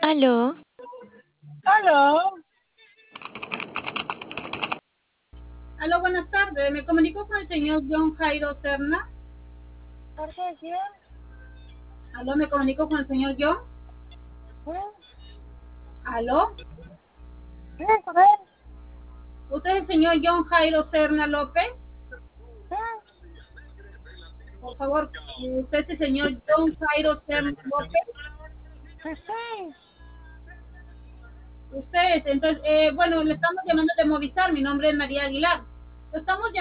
Aló, Aló, Aló, buenas tardes. Me comunico con el señor John Jairo Serna. ¿parte de quién? Aló, me comunico con el señor John. ¿Sí? Aló, ¿Sí, con él? ¿usted es el señor John Jairo Serna López? ¿Sí? Por favor, ¿usted es el señor John Jairo Serna López? Sí, sí. Usted es, entonces, bueno, le estamos llamando de Movistar. Mi nombre es María Aguilar. Lo estamos